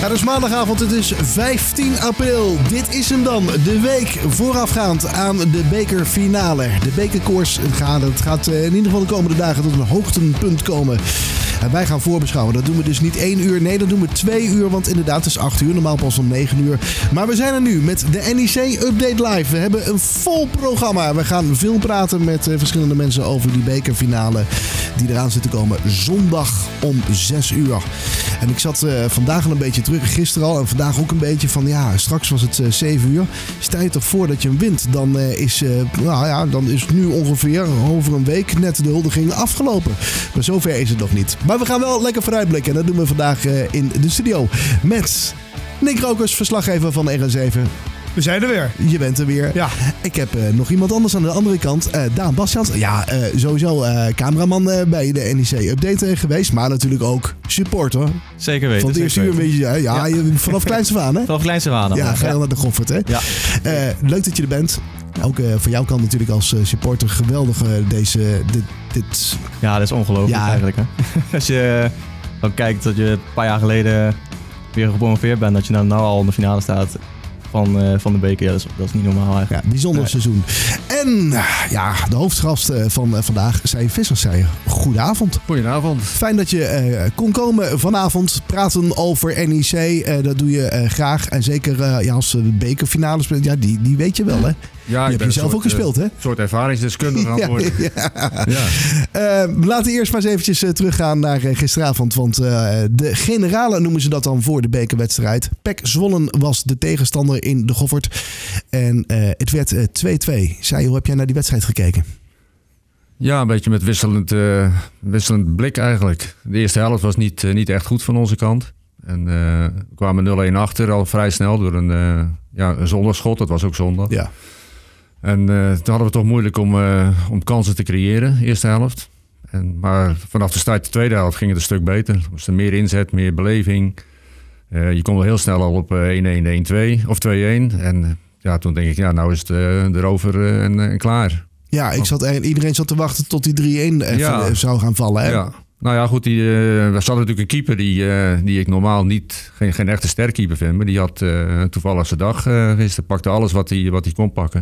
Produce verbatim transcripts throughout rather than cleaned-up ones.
het is maandagavond, het is vijftien april. Dit is hem dan, de week voorafgaand aan de bekerfinale. De bekerkoers gaat, het gaat in ieder geval de komende dagen tot een hoogtepunt komen. En wij gaan voorbeschouwen. Dat doen we dus niet één uur, nee, dat doen we twee uur. Want inderdaad, het is acht uur, normaal pas om negen uur. Maar we zijn er nu met de N E C Update Live. We hebben een vol programma. We gaan veel praten met uh, verschillende mensen over die bekerfinale die eraan zit te komen. Zondag om zes uur. En ik zat uh, vandaag al een beetje terug, gisteren al. En vandaag ook een beetje van, ja, straks was het uh, zeven uur. Stel je toch voor dat je hem wint. Dan, uh, is, uh, nou ja, dan is het nu ongeveer over een week net de huldiging afgelopen. Maar zover is het nog niet. Maar we gaan wel lekker vooruitblikken. En dat doen we vandaag uh, in de studio met Nick Rokers, verslaggever van R N zeven. We zijn er weer. Je bent er weer. Ja. Ik heb uh, nog iemand anders aan de andere kant. Uh, Daan Bastiaans. Ja, uh, sowieso uh, cameraman uh, bij de N E C Update uh, geweest. Maar natuurlijk ook supporter. Zeker weten. Van het eerste uur een beetje. Uh, ja, ja. Je, vanaf kleinste van, hè? Vanaf kleinste van. Ja, ga je ja. naar de Goffert, hè? Ja. Uh, leuk dat je er bent. Ook uh, van jouw kant natuurlijk als uh, supporter geweldig uh, deze... Dit, dit... Ja, dat is ongelooflijk ja. eigenlijk. Hè? Als je dan kijkt dat je een paar jaar geleden weer gepromoveerd bent. Dat je nou, nou al in de finale staat. Van, uh, van de beker, ja, dat, is, dat is niet normaal eigenlijk. Ja, bijzonder nee. seizoen. En ja, de hoofdgast van uh, vandaag, Sijje Vissers, zei goedenavond. Goedenavond. Fijn dat je uh, kon komen vanavond. Praten over N E C, uh, dat doe je uh, graag. En zeker uh, ja, als de bekerfinale speelt, ja, die, die weet je wel, hè? Ja, die heb je zelf soort, ook gespeeld, hè? Een soort ervaringsdeskundige aan het worden. Ja, ja. Ja. Uh, laten we eerst maar eens eventjes uh, teruggaan naar uh, gisteravond. Want uh, de generale noemen ze dat dan voor de bekerwedstrijd. P E C Zwolle was de tegenstander in de Goffert. En uh, het werd uh, twee-twee. Zij, hoe heb jij naar die wedstrijd gekeken? Ja, een beetje met wisselend, uh, wisselend blik eigenlijk. De eerste helft was niet, uh, niet echt goed van onze kant. En uh, we kwamen nul-een achter al vrij snel door een, uh, ja, een zondagschot. Dat was ook zondag. Ja. En uh, toen hadden we het toch moeilijk om, uh, om kansen te creëren, eerste helft. En, maar vanaf de start de tweede helft ging het een stuk beter. Er was er meer inzet, meer beleving. Uh, je kon wel heel snel al op één-één, één-twee of twee-één. En uh, ja, toen denk ik, ja, nou is het uh, erover uh, en, en klaar. Ja, ik zat, iedereen zat te wachten tot die drie-één uh, ja. zou gaan vallen. Hè? Ja. Nou ja, goed, die, uh, we hadden natuurlijk een keeper die, uh, die ik normaal niet, geen, geen echte sterkeeper vind. Maar die had uh, toevallig zijn dag uh, gisteren, pakte alles wat hij wat hij kon pakken.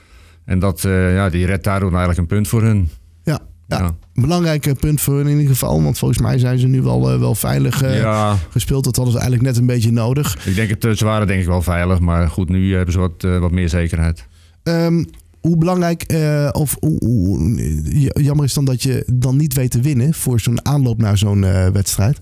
En dat, uh, ja, die redt daardoor eigenlijk een punt voor hun. Ja, ja. ja. Een belangrijk punt voor hun in ieder geval. Want volgens mij zijn ze nu wel, uh, wel veilig uh, ja. gespeeld. Dat hadden ze eigenlijk net een beetje nodig. Ik denk het, ze waren denk ik wel veilig. Maar goed, nu hebben ze wat, uh, wat meer zekerheid. Um, hoe belangrijk uh, of hoe, hoe, jammer is dan dat je dan niet weet te winnen voor zo'n aanloop naar zo'n uh, wedstrijd?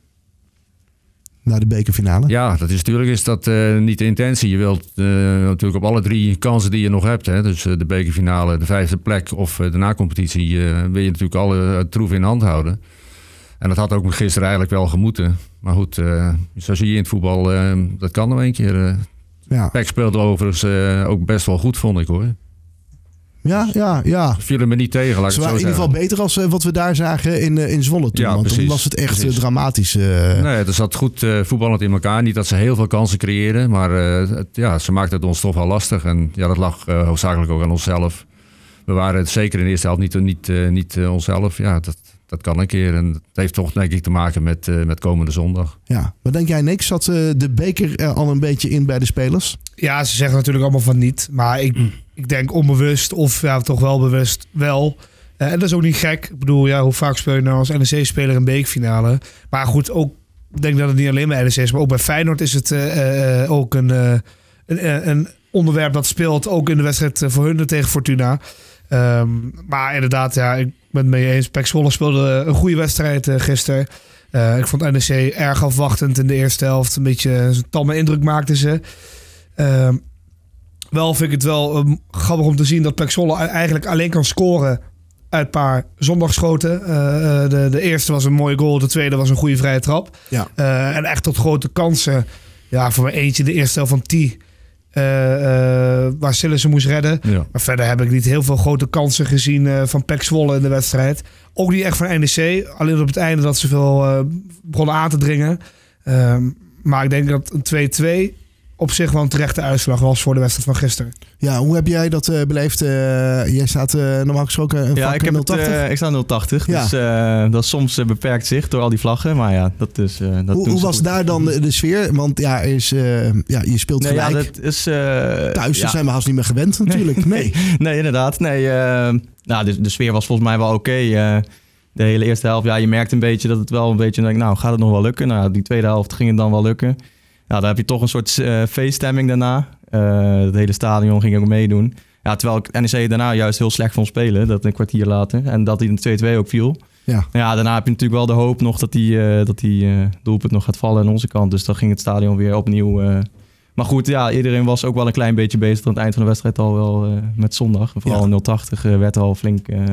Naar de bekerfinale? Ja, dat is natuurlijk is dat uh, niet de intentie. Je wilt uh, natuurlijk op alle drie kansen die je nog hebt. Hè, dus uh, de bekerfinale, de vijfde plek of uh, de nacompetitie. Uh, wil je natuurlijk alle uh, troeven in hand houden. En dat had ook gisteren eigenlijk wel gemoeten. Maar goed, uh, zo zie je in het voetbal, uh, dat kan nog een keer. Uh, ja. P E C speelde overigens uh, ook best wel goed, vond ik hoor. Ja, ja, ja. Vielen me niet tegen, laat ik Ze het zo waren in ieder geval beter als uh, wat we daar zagen in, uh, in Zwolle toen. Ja, want precies, toen was het echt precies. dramatisch. Uh... Nee, er zat goed uh, voetballend in elkaar. Niet dat ze heel veel kansen creëerden, maar uh, het, ja, ze maakten het ons toch wel lastig. En ja, dat lag uh, hoofdzakelijk ook aan onszelf. We waren het zeker in de eerste helft niet, niet, uh, niet uh, onszelf. Ja, dat, dat kan een keer. En het heeft toch denk ik te maken met, uh, met komende zondag. Ja, wat denk jij Nick? Zat uh, de beker er al een beetje in bij de spelers? Ja, ze zeggen natuurlijk allemaal van niet. Maar ik, mm. ik denk onbewust of ja, toch wel bewust wel. Uh, en dat is ook niet gek. Ik bedoel, ja, hoe vaak speel je nou als N E C-speler een bekerfinale? Maar goed, ook, ik denk dat het niet alleen bij N E C is. Maar ook bij Feyenoord is het uh, uh, ook een, uh, een, een onderwerp dat speelt. Ook in de wedstrijd voor hun tegen Fortuna. Um, maar inderdaad, ja, ik ben het mee eens. P E C Zwolle speelde een goede wedstrijd uh, gisteren. Uh, ik vond N E C erg afwachtend in de eerste helft. Een beetje een tamme indruk maakten ze. Uh, wel vind ik het wel um, grappig om te zien dat P E C Zwolle eigenlijk alleen kan scoren uit een paar zondagschoten. Uh, de, de eerste was een mooie goal, de tweede was een goede vrije trap. Ja. Uh, en echt tot grote kansen. Ja, voor mij eentje de eerste helft van T. Uh, uh, waar Sillissen moest redden. Ja. Maar verder heb ik niet heel veel grote kansen gezien uh, van P E C Zwolle in de wedstrijd. Ook niet echt van N E C. Alleen op het einde dat ze veel uh, begonnen aan te dringen. Uh, maar ik denk dat een twee-twee op zich wel een terechte uitslag was voor de wedstrijd van gisteren. Ja, hoe heb jij dat uh, beleefd? Uh, jij staat uh, normaal gesproken een ja, ik heb nul tachtig. Het, uh, ik sta nul tachtig, ja. dus uh, dat is soms uh, beperkt zicht door al die vlaggen. Maar ja, dat is... Uh, dat hoe hoe was goed. Daar dan de, de sfeer? Want ja, is, uh, ja je speelt nee, gelijk. Ja, dat is, uh, Thuis ja. zijn we haast niet meer gewend natuurlijk. Nee, nee. nee inderdaad. Nee, uh, nou, de, de sfeer was volgens mij wel oké. Okay. Uh, de hele eerste helft, ja, je merkt een beetje dat het wel een beetje... Denk, nou, gaat het nog wel lukken? Nou, die tweede helft ging het dan wel lukken. Nou, dan heb je toch een soort uh, feeststemming daarna. Uh, het hele stadion ging ook meedoen. Ja, terwijl ik N E C daarna juist heel slecht vond spelen. Dat een kwartier later. En dat hij in de twee-twee ook viel. Ja. ja, daarna heb je natuurlijk wel de hoop nog dat die, uh, dat die uh, doelpunt nog gaat vallen aan onze kant. Dus dan ging het stadion weer opnieuw... Uh... Maar goed, ja, iedereen was ook wel een klein beetje bezig aan het eind van de wedstrijd al wel uh, met zondag. En vooral ja. nul tachtig uh, werd al flink... Uh,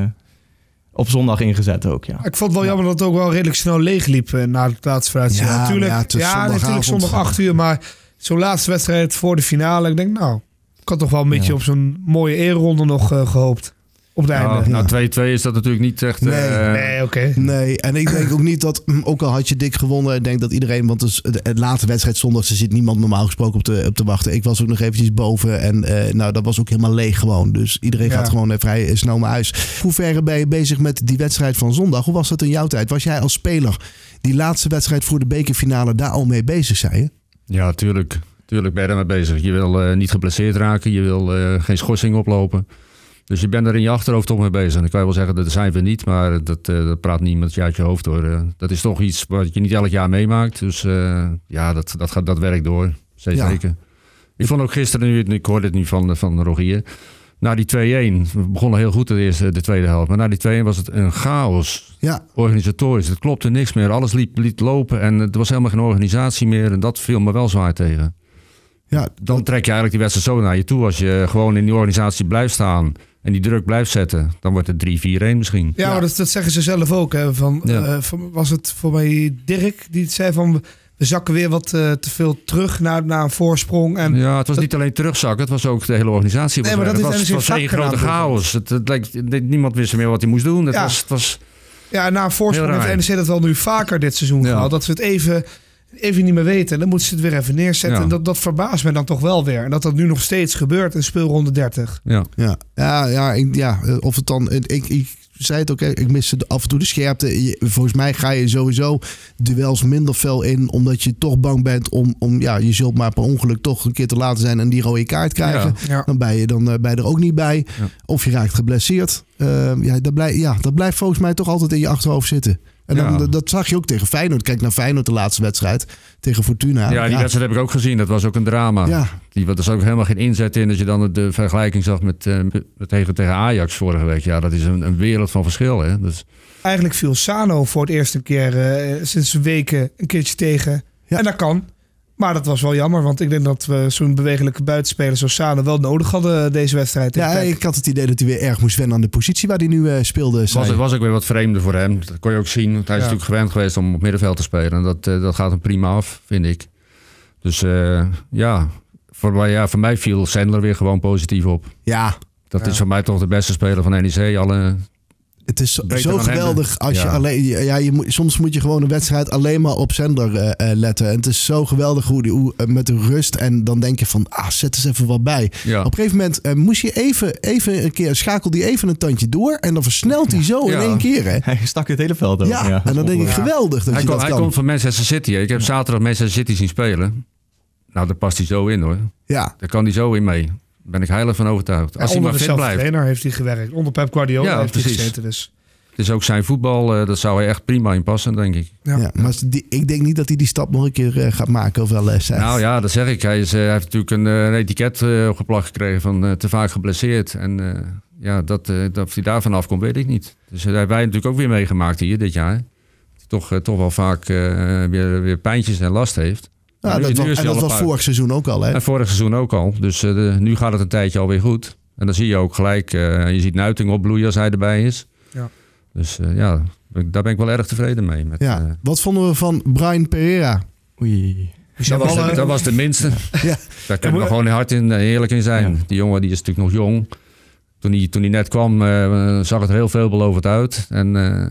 op zondag ingezet ook, ja. Ik vond het wel jammer dat het ook wel redelijk snel leegliep uh, na de laatste wedstrijd. Ja, natuurlijk, ja, ja, natuurlijk zondag acht uur, maar zo'n laatste wedstrijd voor de finale. Ik denk, nou, ik had toch wel een beetje ja. op zo'n mooie eerronde nog uh, gehoopt. Op het nou, einde. Nou, twee-twee is dat natuurlijk niet echt... Nee, uh, nee oké. Okay. Nee, en ik denk ook niet dat, ook al had je dik gewonnen, ik denk dat iedereen, want dus de, de late wedstrijd zondag, er zit niemand normaal gesproken op te, op te wachten. Ik was ook nog eventjes boven en uh, nou, dat was ook helemaal leeg gewoon. Dus iedereen ja. gaat gewoon uh, vrij snel naar huis. Hoe ver ben je bezig met die wedstrijd van zondag? Hoe was dat in jouw tijd? Was jij als speler die laatste wedstrijd voor de bekerfinale daar al mee bezig, zei je? Ja, tuurlijk. Tuurlijk ben je daarmee bezig. Je wil uh, niet geblesseerd raken, je wil uh, geen schorsing oplopen. Dus je bent er in je achterhoofd toch mee bezig. En dan kan je wel zeggen, dat zijn we niet, maar dat, uh, dat praat niemand je uit je hoofd door. Uh, dat is toch iets wat je niet elk jaar meemaakt. Dus uh, ja, dat, dat, gaat, dat werkt door. Zeker. Ja. Ik vond ook gisteren, nu, ik hoorde het nu van, van Rogier, na die twee-een, we begonnen heel goed de, eerste, de tweede helft. Maar na die twee-een was het een chaos. Ja. Organisatorisch, het klopte niks meer. Alles liep, liep lopen en er was helemaal geen organisatie meer. En dat viel me wel zwaar tegen. Ja, dan trek je eigenlijk die wedstrijd zo naar je toe. Als je gewoon in die organisatie blijft staan en die druk blijft zetten, dan wordt het drie vier-een misschien. Ja, ja. Maar dat, dat zeggen ze zelf ook. Hè, van, ja. uh, van, was het voor mij Dirk die het zei van... we zakken weer wat uh, te veel terug naar, naar een voorsprong. En ja, het was dat... niet alleen terugzakken, het was ook de hele organisatie. Nee, maar dat het is was, het was een grote chaos. Het, het leek, niemand wist meer wat hij moest doen. Het ja. was, het was ja, na een voorsprong heeft N E C dat wel nu vaker dit seizoen ja. gehad. Dat we het even... even niet meer weten. En dan moeten ze het weer even neerzetten. Ja. En dat, dat verbaast me dan toch wel weer. En dat dat nu nog steeds gebeurt in speelronde dertig. Ja, ja, ja, ja, ik, ja of het dan... Ik, ik zei het ook, ik mis af en toe de scherpte. Je, volgens mij ga je sowieso duels minder fel in, omdat je toch bang bent om... om ja, je zult maar per ongeluk toch een keer te laten zijn en die rode kaart krijgen. Ja. Ja. Dan ben je dan uh, bij er ook niet bij. Ja. Of je raakt geblesseerd. Uh, ja, dat blijft, ja, dat blijft volgens mij toch altijd in je achterhoofd zitten. En dan, ja. dat zag je ook tegen Feyenoord. Kijk naar Feyenoord, de laatste wedstrijd tegen Fortuna. Ja, die ja. wedstrijd heb ik ook gezien. Dat was ook een drama. Ja. Die, er zat ook helemaal geen inzet in. Als je dan de vergelijking zag met, uh, tegen, tegen Ajax vorige week. Ja, dat is een, een wereld van verschil. Hè? Dus... Eigenlijk viel Sano voor het eerste keer uh, sinds weken een keertje tegen. Ja. En dat kan. Maar dat was wel jammer, want ik denk dat we zo'n bewegelijke buitenspeler zoals Sano wel nodig hadden deze wedstrijd. Ja, ik had het idee dat hij weer erg moest wennen aan de positie waar hij nu uh, speelde. Het was, was ook weer wat vreemder voor hem. Dat kon je ook zien. Hij is ja. natuurlijk gewend geweest om op middenveld te spelen. En dat, uh, dat gaat hem prima af, vind ik. Dus uh, ja, voor, ja, voor mij viel Sandler weer gewoon positief op. Ja. Dat ja. is voor mij toch de beste speler van N E C. Alle... Het is Beter zo geweldig als ja. je alleen... Ja, je moet, soms moet je gewoon een wedstrijd alleen maar op Sandler uh, uh, letten. En het is zo geweldig hoe, die, hoe uh, met de rust. En dan denk je van, ah, zet eens even wat bij. Ja. Op een gegeven moment uh, moest je even, even een keer... Schakel die even een tandje door. En dan versnelt hij zo ja. in één keer. Hè? Hij stak het hele veld over. Ja, ja. En dan denk ik, geweldig dat hij je kom, dat hij kan. komt van Manchester City. Hè. Ik heb zaterdag Manchester City zien spelen. Nou, daar past hij zo in, hoor. Ja. Daar kan hij zo in mee. Daar ben ik heilig van overtuigd. Ja, als hij maar fit blijft. Onder trainer heeft hij gewerkt. Onder Pep Guardiola ja, heeft precies. hij gezeten. Dus... Het is ook zijn voetbal, uh, dat zou hij echt prima in passen, denk ik. Ja, ja maar die, ik denk niet dat hij die stap nog een keer uh, gaat maken of wel uh, zijn. Nou ja, dat zeg ik. Hij, is, uh, hij heeft natuurlijk een, uh, een etiket uh, opgeplakt gekregen van uh, te vaak geblesseerd. En uh, ja, dat, uh, dat of hij daarvan afkomt, weet ik niet. Dus uh, dat hebben wij natuurlijk ook weer meegemaakt hier dit jaar. Dat hij toch, uh, toch wel vaak uh, weer, weer pijntjes en last heeft. Ja, nu, dat nu was, en dat was vorig seizoen ook al. Hè? En vorig seizoen ook al. Dus uh, de, nu gaat het een tijdje alweer goed. En dan zie je ook gelijk, uh, je ziet Nuiting opbloeien als hij erbij is. Ja. Dus uh, ja, daar ben ik wel erg tevreden mee. Met, ja. uh, Wat vonden we van Brian Pereira? Oei. Dat was, de, dat was de minste. Ja. Daar kunnen we gewoon hard in, eerlijk in zijn. Ja. Die jongen die is natuurlijk nog jong. Toen hij, toen hij net kwam, uh, zag het er heel veelbelovend uit. En uh,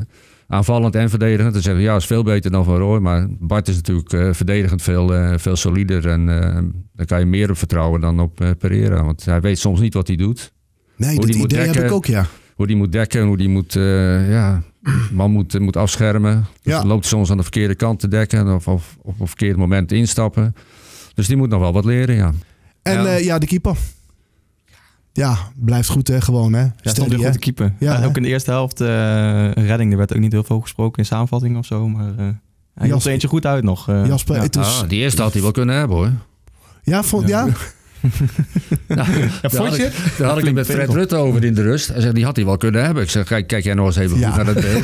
aanvallend en verdedigend. Dan zeggen we, ja, is veel beter dan Van Rooij. Maar Bart is natuurlijk uh, verdedigend veel, uh, veel solider. En uh, daar kan je meer op vertrouwen dan op uh, Pereira. Want hij weet soms niet wat hij doet. Nee, hoe dat die idee moet dekken, heb ik ook, ja. Hoe die moet dekken, hoe die moet, uh, ja, man moet, moet afschermen. Dus Ja. dan loopt hij soms aan de verkeerde kant te dekken. Of, of op een verkeerd moment instappen. Dus die moet nog wel wat leren, ja. En ja, uh, ja de keeper. Ja, blijft goed hè, gewoon hè. Ja, stond weer goed te keeper. Ja, ja, hè? ook in de eerste helft uh, een redding. Er werd ook niet heel veel gesproken in samenvatting of zo. Maar uh, hij hield er eentje goed uit nog. Uh, Jasper, ja. het is... Ah, die eerste had hij wel kunnen hebben hoor. Ja, vond, ja? Nou, Ja, daar vond had je? ik, daar had ik het met Fred Rutte over in de rust. Hij zei, die had hij wel kunnen hebben. Ik zeg, kijk, kijk jij nog eens even Ja. goed naar dat beeld.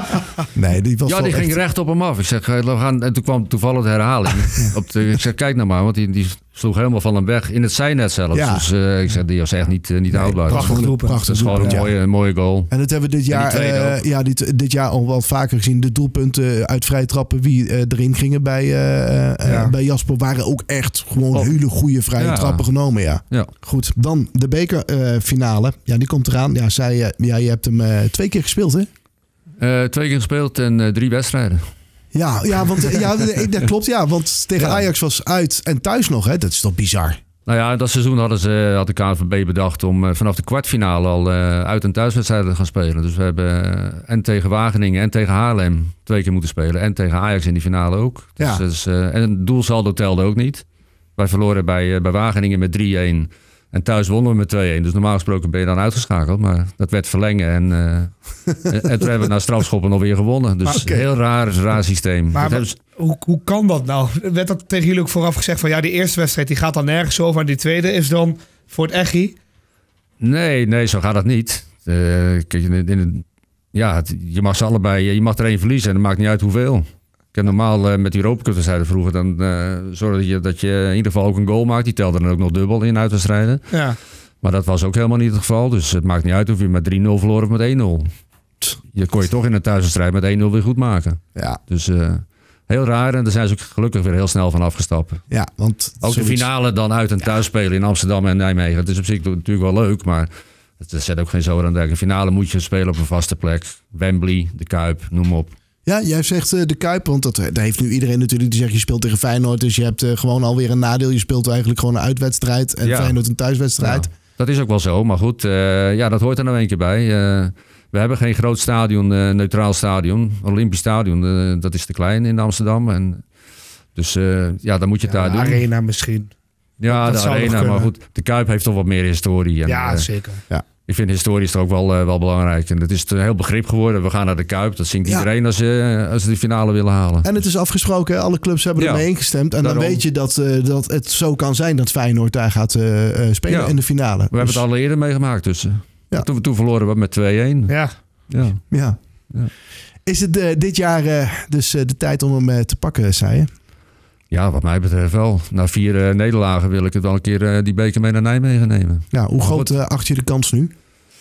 Nee, die was Ja, wel die ging echt... recht op hem af. Ik zeg, we gaan... En toen kwam toevallig de herhaling. Op de, ik zeg, kijk nou maar, want die, die sloeg helemaal van hem weg. In het zijnet zelfs. Ja. Dus uh, ik zeg, die was echt niet, uh, niet Nee, houdbaar. prachtig Dat is doelpunt. gewoon- dat is Prachtig gewoon een doelpunt, mooie, mooie goal. En dat hebben we dit En die jaar, tweede uh, ook. ja, dit, dit jaar al wat vaker gezien. De doelpunten uit vrije trappen wie uh, erin gingen bij, uh, uh, Ja. bij Jasper waren ook echt gewoon Oh. hele goede vrije Ja. trappen genomen. Ja. Ja. Goed, dan de bekerfinale. ja, die komt eraan. Ja, zij, uh, ja, je hebt hem uh, twee keer gespeeld, hè? Uh, twee keer gespeeld en uh, drie wedstrijden. Ja, ja, want, uh, ja dat klopt. Ja, want tegen Ja. Ajax was uit en thuis nog. Hè? Dat is toch bizar? Nou ja, dat seizoen hadden ze, had de K N V B bedacht om uh, vanaf de kwartfinale al uh, uit- en thuiswedstrijden te gaan spelen. Dus we hebben uh, en tegen Wageningen en tegen Haarlem twee keer moeten spelen. En tegen Ajax in die finale ook. Dus, Ja. dus, uh, en het doelsaldo telde ook niet. Wij verloren bij, uh, bij Wageningen met drie-een. En thuis wonnen we met twee-een. Dus normaal gesproken ben je dan uitgeschakeld. Maar dat werd verlengen. En, uh, en toen hebben we na strafschoppen nog weer gewonnen. Dus Maar, oké. heel raar, raar systeem. Maar Dat hebben ze- hoe, hoe kan dat nou? Werd dat tegen jullie ook vooraf gezegd van ja, die eerste wedstrijd die gaat dan nergens over en die tweede is dan voor het echi? Nee, nee, zo gaat dat niet. Uh, kijk, in, in, in- ja, het- je mag ze allebei, je mag er één verliezen en het maakt niet uit hoeveel. Ik heb normaal uh, met die Europa Cup wedstrijden vroeger, dan uh, zorgde je dat je in ieder geval ook een goal maakt. Die telde dan ook nog dubbel in uitwedstrijden. Ja. Maar dat was ook helemaal niet het geval. Dus het maakt niet uit of je met drie nul verloren of met één nul. Je kon je toch in een thuiswedstrijd met één nul weer goed maken. Ja, Dus uh, heel raar en daar zijn ze ook gelukkig weer heel snel van afgestapt. ja want... Ook de zoiets- finale dan uit en thuis spelen in Amsterdam en Nijmegen. Het is op zich natuurlijk wel leuk, maar het zet ook geen zoden aan de dek. Een finale moet je spelen op een vaste plek. Wembley, de Kuip, noem maar op. Ja, jij zegt uh, de Kuip, want dat, daar heeft nu iedereen natuurlijk die zegt je speelt tegen Feyenoord, dus je hebt uh, gewoon alweer een nadeel. Je speelt eigenlijk gewoon een uitwedstrijd en Ja. Feyenoord een thuiswedstrijd. Ja, dat is ook wel zo, maar goed, uh, ja, dat hoort er nou een keer bij. Uh, we hebben geen groot stadion, uh, neutraal stadion. Olympisch stadion, uh, dat is te klein in Amsterdam. En dus uh, ja, dan moet je het Ja, daar de doen. arena misschien. Ja, dat de zou nog arena, maar kunnen. goed, de Kuip heeft toch wat meer historie. En, Ja, uh, zeker. Ik vind historie is toch ook wel, uh, wel belangrijk. En het is een heel begrip geworden. We gaan naar de Kuip. Dat zingt Ja. iedereen als ze, als ze de finale willen halen. En het is afgesproken, alle clubs hebben Ja. ermee ingestemd. En Daarom. dan weet je dat, uh, dat het zo kan zijn dat Feyenoord daar gaat uh, uh, spelen Ja. in de finale. We hebben het al eerder meegemaakt tussen. Ja. Toen, toen verloren we met twee-een. Ja. Ja. Ja. Ja. Is het uh, dit jaar uh, dus uh, de tijd om hem uh, te pakken, zei je? ja, wat mij betreft wel. Na vier uh, nederlagen wil ik het wel een keer uh, die beker mee naar Nijmegen nemen. Ja, hoe Maar groot goed. uh, acht je de kans nu?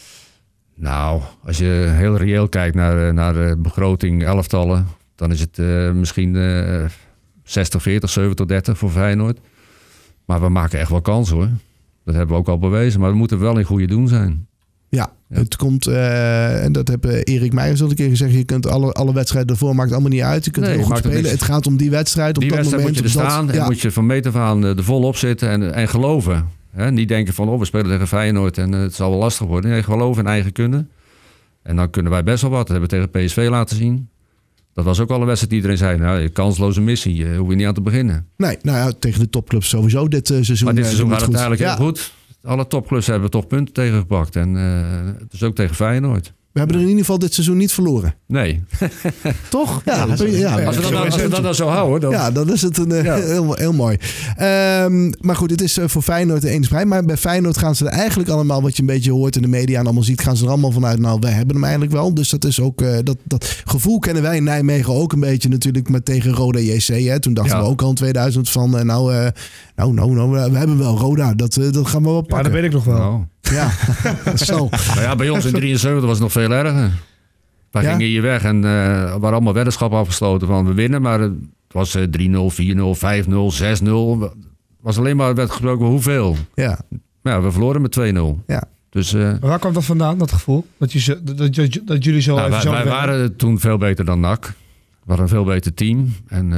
Nou, als je heel reëel kijkt naar, uh, naar de begroting, elftallen, dan is het uh, misschien uh, zestig veertig, zeventig dertig voor Feyenoord. Maar we maken echt wel kans hoor. Dat hebben we ook al bewezen. Maar we moeten wel in goede doen zijn. Ja, Ja. het komt, uh, en dat heb uh, Erik Meijers al een keer gezegd, je kunt alle, alle wedstrijden ervoor, maakt allemaal niet uit. Je kunt Nee, heel goed maakt ook spelen. niks. Het gaat om die wedstrijd, op Die dat wedstrijd moment. moet je er op dat- staan en ja. moet je van meet af aan er volop zitten en, en geloven. Hè? Niet denken van, oh, we spelen tegen Feyenoord en uh, het zal wel lastig worden. Nee, geloven in eigen kunnen. En dan kunnen wij best wel wat. Dat hebben we tegen P S V laten zien. Dat was ook al een wedstrijd die iedereen zei, nou, kansloze missie, uh, hoef je niet aan te beginnen. Nee, nou ja, tegen de topclubs sowieso dit uh, seizoen. Maar dit uh, seizoen doen gaat we het eigenlijk goed. heel goed. Alle topclubs hebben toch punten tegengepakt. En uh, het is ook tegen Feyenoord. We hebben er in ieder geval dit seizoen niet verloren. Nee. Toch? Ja, dat is- ja, ja, Als we dat, zo nou- is als we het. dat nou zo houden, dan... Ja, dan is het een, eh, Ja. heel, heel mooi. Ehm, maar goed, het is eh, voor Feyenoord de eensprei. Maar bij Feyenoord gaan ze er eigenlijk allemaal, wat je een beetje hoort in de media en allemaal ziet, gaan ze er allemaal vanuit, nou, wij hebben hem eigenlijk wel. Dus dat is ook, eh, dat, dat gevoel kennen wij in Nijmegen ook een beetje natuurlijk met tegen Roda J C. Hè. Toen dachten Ja. we ook al in tweeduizend van, eh, nou, eh, nou, nou, nou, we hebben wel Roda. Dat, eh, dat gaan we wel Ja, pakken. dat weet ik nog wel. Nou. Ja, zo. Maar ja, bij ons in drieënzeventig was het nog veel erger. Wij Ja? gingen hier weg en uh, er waren allemaal weddenschappen afgesloten van we winnen. Maar het was uh, drie nul, vier nul, vijf nul, zes nul. Het was alleen maar werd gesproken hoeveel. Ja, Maar ja, we verloren met twee nul. ja. Dus, uh, waar kwam dat vandaan, dat gevoel? Dat, je zo, dat, dat, dat jullie zo nou, even wij, zo... wij waren toen veel beter dan N A C. We waren een veel beter team. En uh,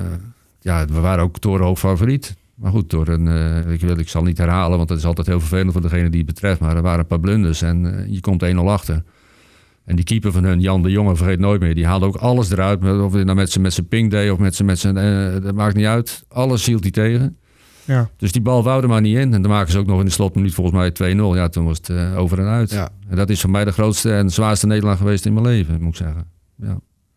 ja, we waren ook torenhoog favoriet. Maar goed, door een, uh, ik, wil, ik zal niet herhalen, want dat is altijd heel vervelend voor degene die het betreft. Maar er waren een paar blunders en uh, je komt één nul achter. En die keeper van hun, Jan de Jonge, vergeet nooit meer. Die haalde ook alles eruit. Of hij nou met zijn met zijn pink deed of met zijn... Met zijn uh, dat maakt niet uit. Alles hield hij tegen. Ja. Dus die bal wou er maar niet in. En dan maken ze ook nog in de slotminuut volgens mij twee nul. Ja, toen was het uh, over en uit. Ja. En dat is voor mij de grootste en zwaarste nederlaag geweest in mijn leven, moet ik zeggen. Ja.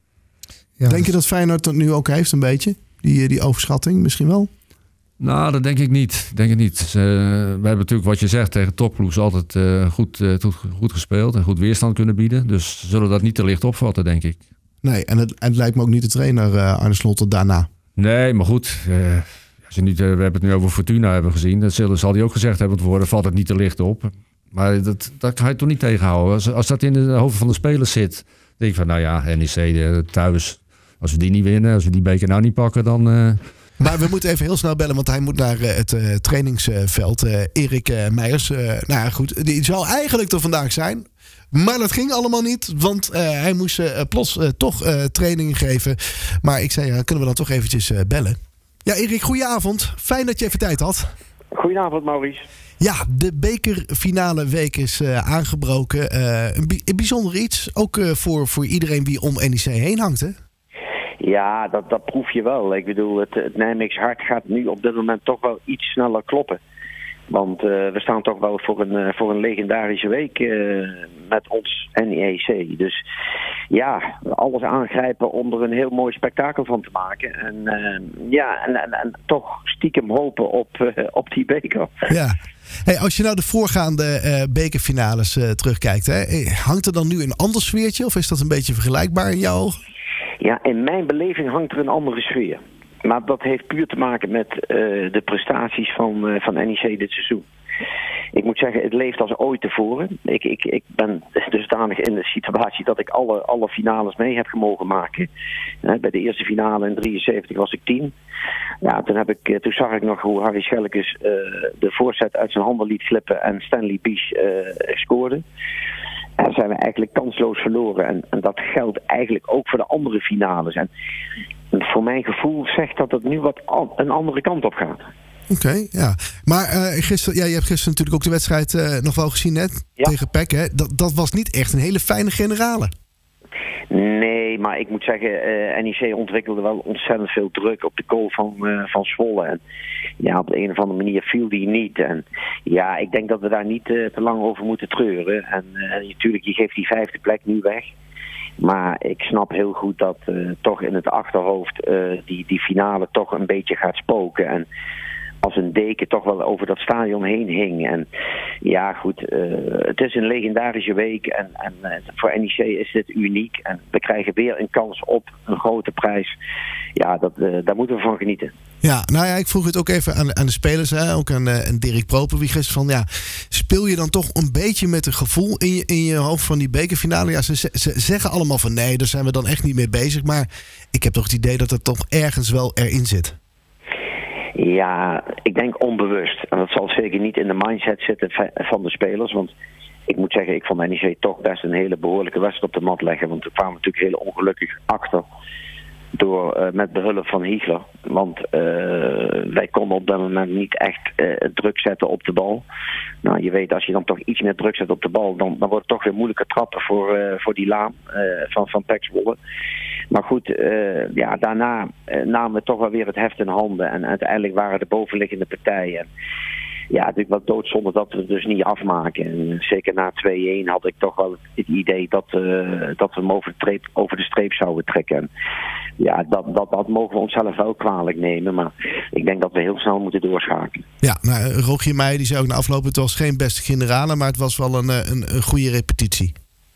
Ja, denk je dat Feyenoord dat nu ook heeft een beetje? Die, die overschatting misschien wel? Nou, dat denk ik niet. Denk ik niet. Ze, we hebben natuurlijk wat je zegt tegen topploegen altijd uh, goed, uh, goed gespeeld en goed weerstand kunnen bieden. Dus ze zullen dat niet te licht opvatten, denk ik. Nee, en het, en het lijkt me ook niet de trainer uh, Arne Slot daarna. Nee, maar goed. Uh, als je niet, uh, we hebben het nu over Fortuna hebben gezien. Dat zal, zal hij ook gezegd hebben tevoren, valt het niet te licht op. Maar dat, dat kan je toch niet tegenhouden. Als, als dat in de hoofden van de spelers zit, denk ik van nou ja, N E C uh, thuis. Als we die niet winnen, als we die beker nou niet pakken, dan... Uh, Maar we moeten even heel snel bellen, want hij moet naar uh, het uh, trainingsveld. Uh, Erik uh, Meijers. Uh, nou ja, goed. Die zou eigenlijk er vandaag zijn. Maar dat ging allemaal niet, want uh, hij moest uh, plots uh, toch uh, training geven. Maar ik zei, uh, kunnen we dan toch eventjes uh, bellen? Ja, Erik, goedenavond. Fijn dat je even tijd had. Goedenavond, Maurice. Ja, de bekerfinale week is uh, aangebroken. Uh, een, bi- een bijzonder iets, ook uh, voor, voor iedereen wie om N E C heen hangt, hè? Ja, dat, dat proef je wel. Ik bedoel, het, het Nijmeegse hart gaat nu op dit moment toch wel iets sneller kloppen. Want uh, we staan toch wel voor een, uh, voor een legendarische week uh, met ons N E C. Dus ja, alles aangrijpen om er een heel mooi spektakel van te maken. En uh, ja, en, en, en toch stiekem hopen op, uh, op die beker. Ja. Hey, als je nou de voorgaande uh, bekerfinales uh, terugkijkt, hè, hangt er dan nu een ander sfeertje? Of is dat een beetje vergelijkbaar in jouw ogen? Ja, in mijn beleving hangt er een andere sfeer. Maar dat heeft puur te maken met uh, de prestaties van, uh, van N E C dit seizoen. Ik moet zeggen, het leeft als ooit tevoren. Ik, ik, ik ben dusdanig in de situatie dat ik alle, alle finales mee heb gemogen maken. Uh, bij de eerste finale in drieënzeventig was ik tien. Ja, toen, heb ik, toen zag ik nog hoe Harry Schellekes uh, de voorzet uit zijn handen liet glippen en Stanley Bies uh, scoorde. En zijn we eigenlijk kansloos verloren. En, en dat geldt eigenlijk ook voor de andere finales. En voor mijn gevoel zegt dat het nu wat an, een andere kant op gaat. Oké, okay, ja. Maar uh, gisteren, ja, je hebt gisteren natuurlijk ook de wedstrijd uh, nog wel gezien net ja. tegen P E C. Hè? Dat, dat was niet echt een hele fijne generale. Nee, maar ik moet zeggen, uh, N E C ontwikkelde wel ontzettend veel druk op de goal van, uh, van Zwolle. En ja, op de een of andere manier viel die niet. En ja, ik denk dat we daar niet uh, te lang over moeten treuren. En uh, natuurlijk, je geeft die vijfde plek nu weg. Maar ik snap heel goed dat uh, toch in het achterhoofd uh, die, die finale toch een beetje gaat spoken. En als een deken toch wel over dat stadion heen hing. En ja, goed, uh, het is een legendarische week. En, en uh, voor N E C is dit uniek. En we krijgen weer een kans op een grote prijs. Ja, dat, uh, daar moeten we van genieten. Ja, nou ja, ik vroeg het ook even aan, aan de spelers. Hè? Ook aan, uh, aan Dirk Proper. Wie gisteren van, ja, speel je dan toch een beetje met een gevoel in je, in je hoofd van die bekerfinale? Ja, ze, ze zeggen allemaal van nee, daar zijn we dan echt niet mee bezig. Maar ik heb toch het idee dat het toch ergens wel erin zit. Ja, ik denk onbewust. En dat zal zeker niet in de mindset zitten van de spelers. Want ik moet zeggen, ik vond N E C toch best een hele behoorlijke wedstrijd op de mat leggen. Want we kwamen natuurlijk heel ongelukkig achter. Door, uh, met behulp van Hiegler. Want uh, wij konden op dat moment niet echt uh, druk zetten op de bal. Nou, je weet, als je dan toch iets meer druk zet op de bal, dan, dan wordt het toch weer moeilijker trappen voor, uh, voor die Laam uh, van, van P E C Zwolle. Maar goed, uh, ja, daarna uh, namen we toch wel weer het heft in handen. En uiteindelijk waren de bovenliggende partijen. Ja, natuurlijk wel doodzonde dat we het dus niet afmaken. En zeker na twee-een had ik toch wel het idee dat, uh, dat we hem over de, streep, over de streep zouden trekken. En ja, dat, dat, dat mogen we onszelf wel kwalijk nemen. Maar ik denk dat we heel snel moeten doorschakelen. Ja, nou, Rogier Meijer die zei ook na afloop, het was geen beste generale, maar het was wel een, een, een goede repetitie.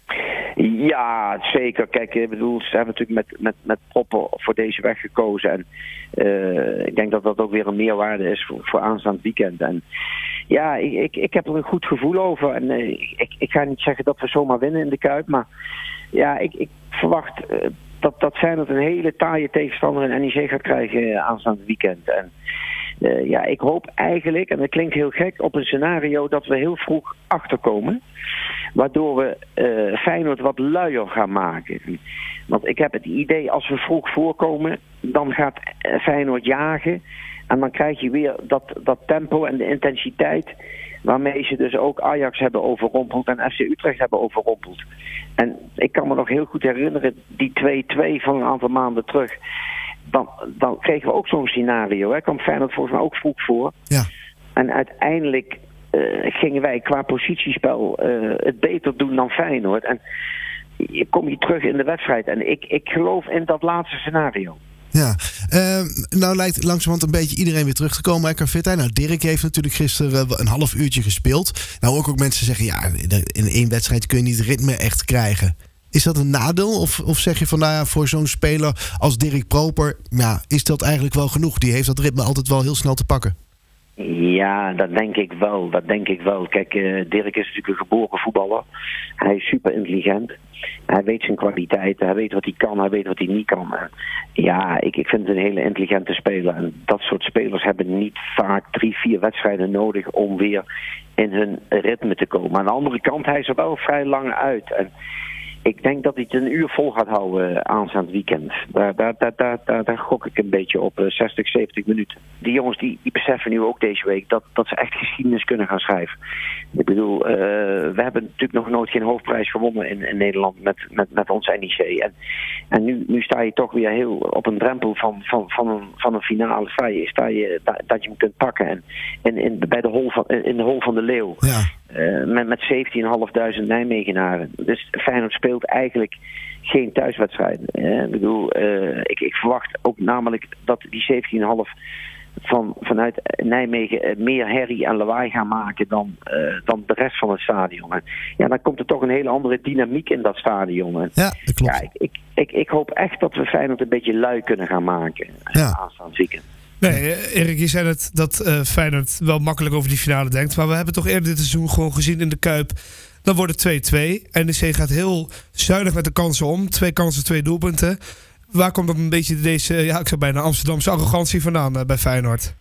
Ja, zeker. Kijk, ik bedoel, ze hebben natuurlijk met, met, met proppen voor deze weg gekozen. En uh, ik denk dat dat ook weer een meerwaarde is voor, voor aanstaand weekend. En ja, ik, ik, ik heb er een goed gevoel over. En uh, ik, ik ga niet zeggen dat we zomaar winnen in de Kuip. Maar ja, ik, ik verwacht uh, dat, dat Feyenoord een hele taaie tegenstander in N E C gaat krijgen uh, aanstaand weekend. En uh, ja, ik hoop eigenlijk, en dat klinkt heel gek, op een scenario dat we heel vroeg achterkomen. Waardoor we uh, Feyenoord wat luier gaan maken. Want ik heb het idee, als we vroeg voorkomen, dan gaat Feyenoord jagen. En dan krijg je weer dat, dat tempo en de intensiteit waarmee ze dus ook Ajax hebben overrompeld en F C Utrecht hebben overrompeld. En ik kan me nog heel goed herinneren, die twee-twee van een aantal maanden terug. Dan, dan kregen we ook zo'n scenario. Hè. Kwam Feyenoord volgens mij ook vroeg voor. Ja. En uiteindelijk uh, gingen wij qua positiespel uh, het beter doen dan Feyenoord. En je kom je terug in de wedstrijd. En ik, ik geloof in dat laatste scenario. Ja, uh, nou lijkt langzamerhand een beetje iedereen weer terug te komen bij Carvita. Nou, Dirk heeft natuurlijk gisteren een half uurtje gespeeld. Nou, ook ook mensen zeggen, ja, in één wedstrijd kun je niet ritme echt krijgen. Is dat een nadeel? Of, of zeg je van, nou ja, voor zo'n speler als Dirk Proper, ja, is dat eigenlijk wel genoeg? Die heeft dat ritme altijd wel heel snel te pakken. Ja, dat denk ik wel. Dat denk ik wel. Kijk, uh, Dirk is natuurlijk een geboren voetballer. Hij is super intelligent. Hij weet zijn kwaliteiten. Hij weet wat hij kan. Hij weet wat hij niet kan. Uh, ja, ik, ik vind het een hele intelligente speler. En dat soort spelers hebben niet vaak drie, vier wedstrijden nodig om weer in hun ritme te komen. Aan de andere kant, hij is er wel vrij lang uit. En ik denk dat hij het een uur vol gaat houden aanstaand weekend. Daar, daar, daar, daar, daar, daar gok ik een beetje op. zestig, zeventig minuten. Die jongens die, die beseffen nu ook deze week dat, dat ze echt geschiedenis kunnen gaan schrijven. Ik bedoel, uh, we hebben natuurlijk nog nooit geen hoofdprijs gewonnen in, in Nederland met, met, met ons N E C. En, en nu, nu sta je toch weer heel op een drempel van, van, van, een, van een finale. Sta je, sta je da, dat je hem kunt pakken. En in, in, bij de hol van, in de hol van de leeuw. Ja. Uh, met, met zeventienduizend vijfhonderd Nijmegenaren. Dus Feyenoord speelt eigenlijk geen thuiswedstrijden. Uh, ik bedoel, uh, ik, ik verwacht ook namelijk dat die zeventienduizend vijfhonderd van, vanuit Nijmegen uh, meer herrie en lawaai gaan maken dan, uh, dan de rest van het stadion. En ja, dan komt er toch een hele andere dynamiek in dat stadion. En ja, dat klopt. Ja, ik, ik, ik, ik hoop echt dat we Feyenoord een beetje lui kunnen gaan maken ja. aanstaand weekend. Nee, Erik, je zei het dat uh, Feyenoord wel makkelijk over die finale denkt. Maar we hebben toch eerder dit seizoen gewoon gezien in de Kuip. Dan wordt het twee-twee. N E C gaat heel zuinig met de kansen om. Twee kansen, twee doelpunten. Waar komt dan een beetje deze, ja, ik zou bijna Amsterdamse arrogantie vandaan uh, bij Feyenoord?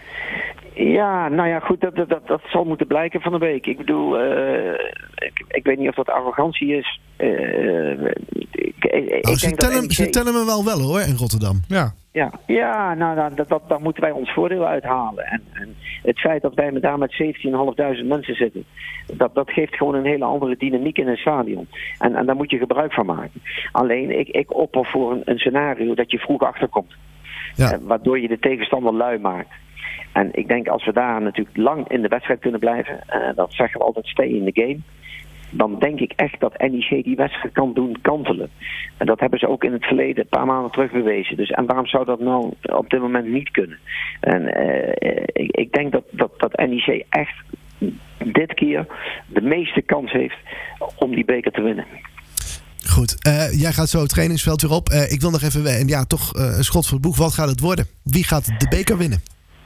Ja, nou ja, goed, dat, dat, dat zal moeten blijken van de week. Ik bedoel, uh, ik, ik weet niet of dat arrogantie is. Uh, ik, ik, oh, ik ze, denk tellen, dat N E C... ze tellen me wel wel hoor, in Rotterdam. Ja, ja, ja nou, nou dat, dat, daar moeten wij ons voordeel uithalen. En, en het feit dat wij daar met zeventienduizend vijfhonderd mensen zitten, dat, dat geeft gewoon een hele andere dynamiek in een stadion. En, en daar moet je gebruik van maken. Alleen, ik, ik opper voor een, een scenario dat je vroeg achterkomt. Ja. Uh, waardoor je de tegenstander lui maakt. En ik denk als we daar natuurlijk lang in de wedstrijd kunnen blijven, uh, dat zeggen we altijd stay in the game, dan denk ik echt dat N E C die wedstrijd kan doen kantelen. En dat hebben ze ook in het verleden een paar maanden terug bewezen. Dus, en waarom zou dat nou op dit moment niet kunnen? En uh, ik, ik denk dat, dat, dat N E C echt dit keer de meeste kans heeft om die beker te winnen. Goed, uh, jij gaat zo het trainingsveld weer op. Uh, ik wil nog even, uh, ja, toch uh, een schot voor het boeg. Wat gaat het worden? Wie gaat de beker winnen?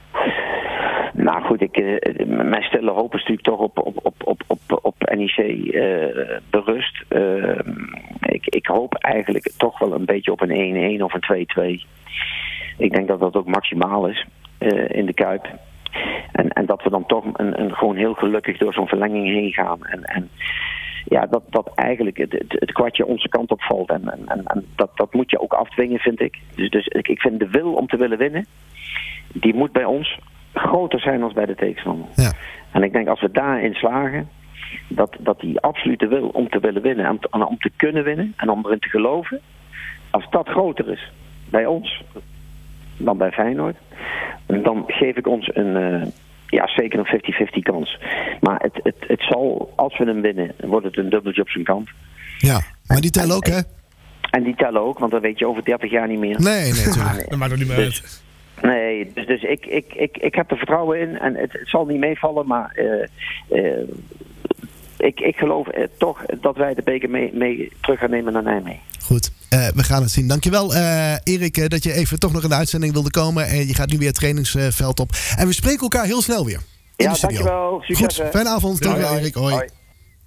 Nou goed, ik, uh, mijn stille hoop is natuurlijk toch op, op, op, op, op, op N E C uh, berust. Uh, ik, ik hoop eigenlijk toch wel een beetje op een één-één of een twee-twee. Ik denk dat dat ook maximaal is uh, in de Kuip. En, en dat we dan toch een, een, gewoon heel gelukkig door zo'n verlenging heen gaan. En, en ja, dat, dat eigenlijk het, het, het kwartje onze kant op valt. En, en, en dat, dat moet je ook afdwingen, vind ik. Dus, dus ik, ik vind de wil om te willen winnen, die moet bij ons groter zijn dan bij de tegenstander. Ja. En ik denk als we daarin slagen, dat, dat die absolute wil om te willen winnen, om te, om te kunnen winnen en om erin te geloven, als dat groter is bij ons dan bij Feyenoord, dan geef ik ons een, uh, ja, zeker een vijftig vijftig kans. Maar het, het, het zal, als we hem winnen, wordt het een dubbeltje op zijn kant. Ja, maar die tellen ook, hè? En die tellen ook, want dat weet je over dertig jaar niet meer. Nee, nee, natuurlijk. dat maakt ook niet meer Dus- uit. Nee, dus, dus ik, ik, ik, ik heb er vertrouwen in en het, het zal niet meevallen, maar uh, uh, ik, ik geloof uh, toch dat wij de beker mee, mee terug gaan nemen naar Nijmegen. Goed, uh, we gaan het zien. Dankjewel uh, Erik uh, dat je even toch nog in de uitzending wilde komen. En je gaat nu weer het trainingsveld op. En we spreken elkaar heel snel weer. In Ja, de studio. dankjewel. Succes. Goed, fijne avond. Doei. Dankjewel Erik. Hoi. Hoi.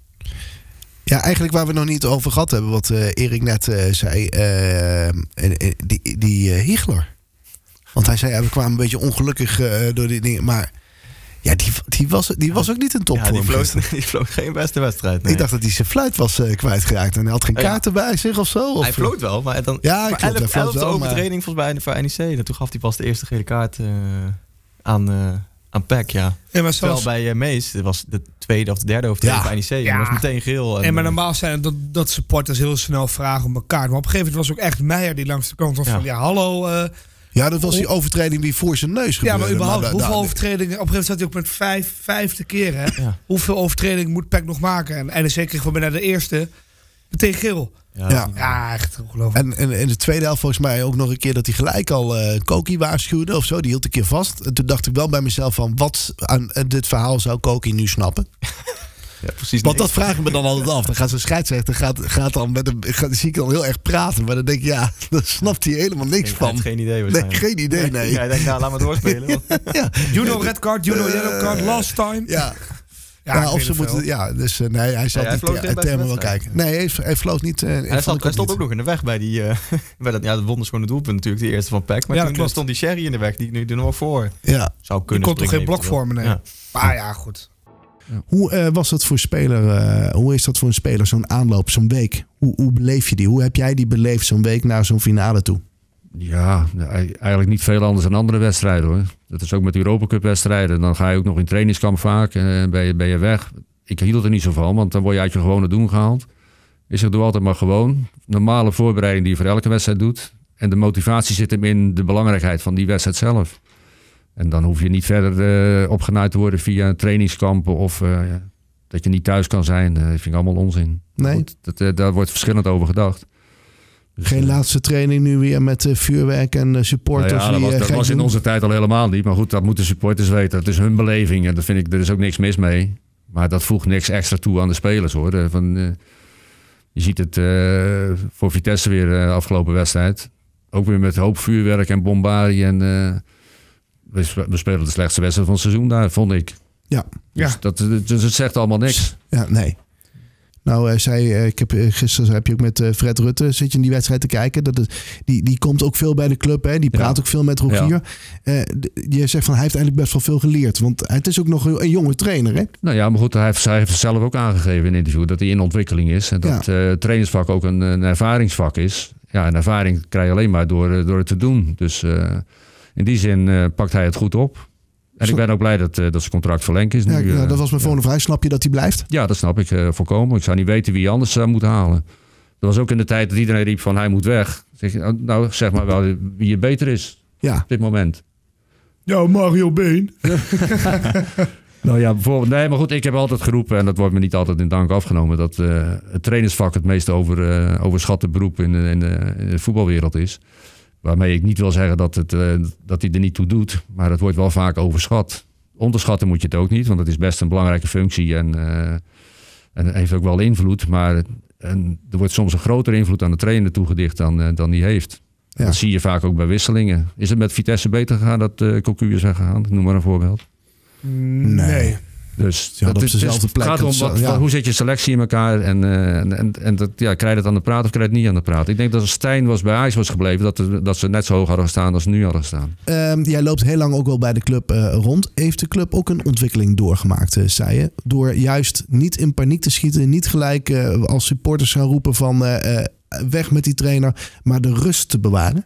Ja, eigenlijk waar we nog niet over gehad hebben, wat uh, Erik net uh, zei. Uh, die die uh, Hiegler. Want hij zei, ja, we kwamen een beetje ongelukkig uh, door die dingen. Maar ja, die, die, was, die was ook niet in topvorm. Ja, die vloog, die vloog geen beste wedstrijd. Nee. Ik dacht dat hij zijn fluit was uh, kwijtgeraakt. En hij had geen kaarten ja. bij zich of zo. Of? Hij floot wel, maar dan ja, maar klopt, elf, elfde wel, overtreding volgens mij voor N E C. En toen gaf hij pas de eerste gele kaart uh, aan, uh, aan P E C, ja. Ja, maar Terwijl bij uh, Mees, dat was de tweede of de derde overtreding ja. voor N E C. Ja. Dat was meteen geel. En, en maar normaal zijn dat, dat supporters heel snel vragen om een kaart. Maar op een gegeven moment was ook echt Meijer die langs de kant was ja. van... Ja, hallo... Uh, Ja, dat was die overtreding die voor zijn neus gebeurde. Ja, maar überhaupt, maar, hoeveel da, da, overtredingen... Op een gegeven moment zat hij ook met vijf, vijfde keer, hè? Ja. Hoeveel overtredingen moet P E C nog maken? En N E C kreeg van bijna de eerste meteen geel. Ja, ja. ja echt ongelooflijk. En, en in de tweede helft volgens mij ook nog een keer dat hij gelijk al uh, Koki waarschuwde of zo. Die hield een keer vast. En toen dacht ik wel bij mezelf van, wat aan dit verhaal zou Koki nu snappen? Ja, precies. Want dat vraag ik me dan altijd af. Dan gaat zo'n scheidsrechter gaat, gaat dan met hem, gaat, zie ik dan heel erg praten. Maar dan denk ik, ja, daar snapt hij helemaal niks ik van. Geen idee. Nee, geen idee, nee. Jij denkt, nou, laat maar doorspelen. ja. You know red card, you know yellow card, last time. Ja. Ja, ja of ze moeten, ja, dus uh, nee, hij zal ja, niet het termen wel kijken. Nee, hij, hij vloot niet. Uh, hij stond, hij stond ook nog in de weg bij die, uh, bij dat, ja, dat wonderschone doelpunt natuurlijk, die eerste van P E C. Maar ja, toen stond die Sherry in de weg, die nu er nog voor. Ja. Zou kunnen. Je kon toch geen blok vormen, nee. Ja. Maar ja, goed. Ja. Hoe uh, was dat voor speler? Uh, hoe is dat voor een speler, zo'n aanloop, zo'n week? Hoe, hoe beleef je die? Hoe heb jij die beleefd, zo'n week naar zo'n finale toe? Ja, eigenlijk niet veel anders dan andere wedstrijden hoor. Dat is ook met Europa Cup wedstrijden. Dan ga je ook nog in trainingskamp vaak en ben je, ben je weg. Ik hield er niet zo van, want dan word je uit je gewone doen gehaald. Ik zeg, doe altijd maar gewoon. Normale voorbereiding die je voor elke wedstrijd doet. En de motivatie zit hem in de belangrijkheid van die wedstrijd zelf. En dan hoef je niet verder uh, opgenaaid te worden via trainingskampen of uh, ja, dat je niet thuis kan zijn. Dat vind ik allemaal onzin. Nee. Goed, dat, uh, daar wordt verschillend over gedacht. Dus, Geen uh, laatste training nu weer met uh, vuurwerk en uh, supporters? Nou ja, dat was, dat was in onze tijd al helemaal niet. Maar goed, dat moeten supporters weten. Dat is hun beleving en dat vind ik, er is ook niks mis mee. Maar dat voegt niks extra toe aan de spelers hoor. De, van, uh, je ziet het uh, voor Vitesse weer de uh, afgelopen wedstrijd. Ook weer met hoop vuurwerk en bombardie en... Uh, We spelen de slechtste wedstrijd van het seizoen daar, vond ik. Ja. Dus, ja. Dat, dus het zegt allemaal niks. Ja, nee. Nou, uh, zei, uh, ik heb, uh, gisteren heb je ook met uh, Fred Rutte, zit je in die wedstrijd te kijken. Dat het, die, die komt ook veel bij de club, hè? Die praat ja. ook veel met Rogier. Ja. Uh, je zegt van, hij heeft eigenlijk best wel veel geleerd. Want het is ook nog een, een jonge trainer, hè? Nou ja, maar goed, hij heeft, hij heeft zelf ook aangegeven in een interview dat hij in ontwikkeling is. En dat ja. uh, trainersvak ook een, een ervaringsvak is. Ja, een ervaring krijg je alleen maar door, door het te doen. Dus... Uh, In die zin uh, pakt hij het goed op. En Zo. ik ben ook blij dat, uh, dat zijn contract verlengd is. Ja, nu, ja, dat was mijn volgende ja. vraag. Snap je dat hij blijft? Ja, dat snap ik uh, volkomen. Ik zou niet weten wie anders zou moeten halen. Dat was ook in de tijd dat iedereen riep van hij moet weg. Zeg, nou, zeg maar wel wie je beter is ja. op dit moment. Ja, Mario Been. Nou ja, bijvoorbeeld. Nee, maar goed, ik heb altijd geroepen, en dat wordt me niet altijd in dank afgenomen, dat uh, het trainersvak het meest over, uh, overschatte beroep in, in, de, in de voetbalwereld is. Waarmee ik niet wil zeggen dat, het, uh, dat hij er niet toe doet. Maar het wordt wel vaak overschat. Onderschatten moet je het ook niet. Want het is best een belangrijke functie. En, uh, en heeft ook wel invloed. Maar en er wordt soms een grotere invloed aan de trainer toegedicht dan, uh, dan die heeft. Ja. Dat zie je vaak ook bij wisselingen. Is het met Vitesse beter gegaan dat uh, Cocu is weggegaan? Noem maar een voorbeeld. Nee. Dus ja, dat is dezelfde plek. Het gaat om wat, ja. hoe zet je selectie in elkaar en, uh, en, en, en dat, ja, krijg je het aan de praat of krijg je het niet aan de praat. Ik denk dat als Stijn was bij Ajax was gebleven, dat, er, dat ze net zo hoog hadden gestaan als ze nu hadden gestaan. Um, jij loopt heel lang ook wel bij de club uh, rond. Heeft de club ook een ontwikkeling doorgemaakt, uh, zei je? Door juist niet in paniek te schieten, niet gelijk uh, als supporters gaan roepen van uh, uh, weg met die trainer, maar de rust te bewaren?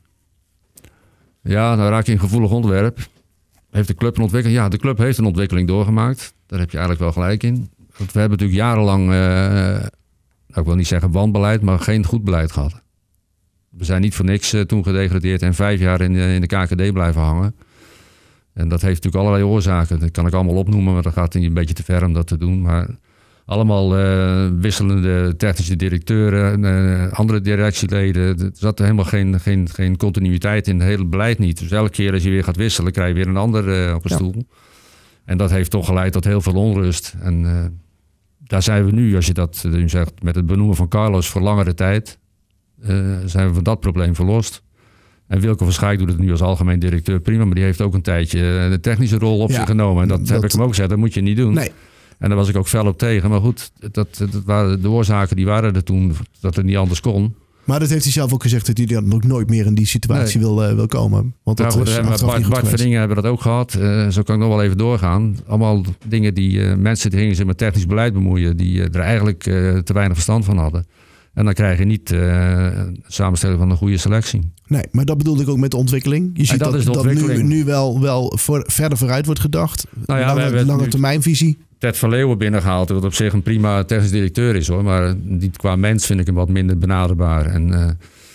Ja, nou raak je een gevoelig onderwerp. Heeft de club een ontwikkeling? Ja, de club heeft een ontwikkeling doorgemaakt. Daar heb je eigenlijk wel gelijk in. Want we hebben natuurlijk jarenlang, uh, nou, ik wil niet zeggen wanbeleid, maar geen goed beleid gehad. We zijn niet voor niks uh, toen gedegradeerd en vijf jaar in, uh, in de K K D blijven hangen. En dat heeft natuurlijk allerlei oorzaken. Dat kan ik allemaal opnoemen, maar dat gaat een beetje te ver om dat te doen. Maar allemaal uh, wisselende technische directeuren, uh, andere directieleden. Er zat helemaal geen, geen, geen continuïteit in het hele beleid niet. Dus elke keer als je weer gaat wisselen, krijg je weer een ander uh, op een ja. stoel. En dat heeft toch geleid tot heel veel onrust. En uh, daar zijn we nu, als je dat nu zegt, met het benoemen van Carlos voor langere tijd, uh, zijn we van dat probleem verlost. En Wilco van Schaik doet het nu als algemeen directeur prima, maar die heeft ook een tijdje de technische rol op ja, zich genomen. En dat, dat heb ik hem ook gezegd, dat moet je niet doen. Nee. En daar was ik ook fel op tegen. Maar goed, dat, dat waren, de oorzaken die waren er toen dat het niet anders kon. Maar dat heeft hij zelf ook gezegd dat hij dan ook nooit meer in die situatie Nee. wil, uh, wil komen. Want dat nou, is hebben achteraf Bart, niet goed Bart geweest. Verdingen hebben dat ook gehad. Uh, zo kan ik nog wel even doorgaan. Allemaal dingen die uh, mensen die gingen zich met technisch beleid bemoeien, die uh, er eigenlijk uh, te weinig verstand van hadden. En dan krijg je niet uh, een samenstelling van een goede selectie. Nee, maar dat bedoelde ik ook met de ontwikkeling. Je ziet dat dat, is de dat nu, ontwikkeling. nu wel, wel voor, verder vooruit wordt gedacht. Nou ja, we lange, hebben lange nu- termijnvisie. Ted van Leeuwen binnengehaald, wat op zich een prima technisch directeur is, hoor. Maar niet qua mens vind ik hem wat minder benaderbaar. En, uh,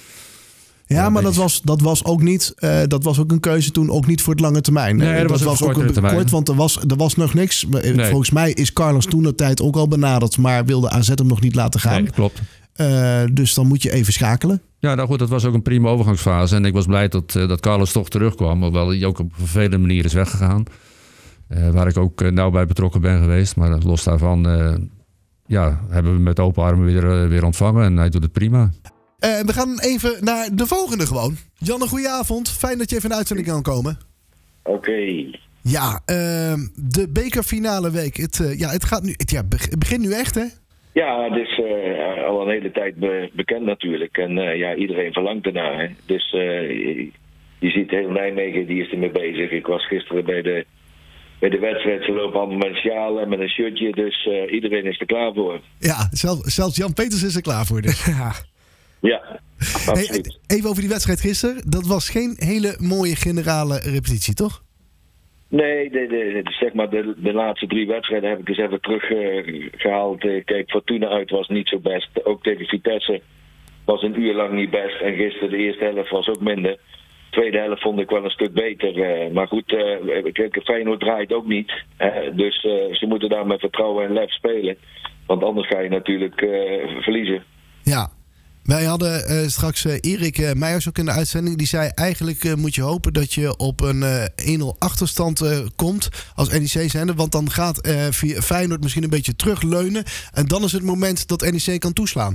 Ja, Ja, maar dat dat is- was, dat was ook niet. Uh, dat was ook een keuze toen, ook niet voor het lange termijn. Nee, Uh, dat was ook voor ook kortere een termijn. kort, want er was, er was nog niks. Maar, uh, Nee. Volgens mij is Carlos toen de tijd ook al benaderd, maar wilde A Z hem nog niet laten gaan. nee, klopt. Uh, dus dan moet je even schakelen. Ja, nou goed, dat was ook een prima overgangsfase. En ik was blij dat, uh, dat Carlos toch terugkwam. Hoewel hij ook op een vervelende manier is weggegaan. Uh, waar ik ook uh, nauw bij betrokken ben geweest. Maar los daarvan uh, ja, hebben we hem met open armen weer, uh, weer ontvangen. En hij doet het prima. Uh, we gaan even naar de volgende gewoon. Janne, goedenavond. Fijn dat je even in de uitzending kan komen. Oké. Okay. Ja, uh, de bekerfinale week. Het, uh, ja, het, gaat nu, het, ja, het begint nu echt, hè? Ja, het is uh, al een hele tijd be- bekend natuurlijk. En uh, ja, iedereen verlangt ernaar. Hè? Dus uh, je, je ziet heel Nijmegen, die is ermee bezig. Ik was gisteren bij de, bij de wedstrijd. Ze lopen allemaal met een sjaal en met een shirtje. Dus uh, iedereen is er klaar voor. Ja, zelf, zelfs Jan Peters is er klaar voor. Dus. Ja. Ja, absoluut. Hey, even over die wedstrijd gisteren. Dat was geen hele mooie generale repetitie, toch? Nee, de, de, de, zeg maar de, de laatste drie wedstrijden heb ik eens even teruggehaald. Uh, Kijk, Fortuna uit was niet zo best. Ook tegen Vitesse was een uur lang niet best. En gisteren de eerste helft was ook minder. De tweede helft vond ik wel een stuk beter. Uh, maar goed, uh, kijk, Feyenoord draait ook niet. Uh, dus uh, ze moeten daar met vertrouwen en lef spelen. Want anders ga je natuurlijk uh, verliezen. Ja. Wij hadden uh, straks uh, Erik uh, Meijers ook in de uitzending. Die zei eigenlijk uh, moet je hopen dat je op een uh, één nul achterstand uh, komt als N E C zijnde. Want dan gaat uh, Feyenoord misschien een beetje terugleunen. En dan is het moment dat N E C kan toeslaan.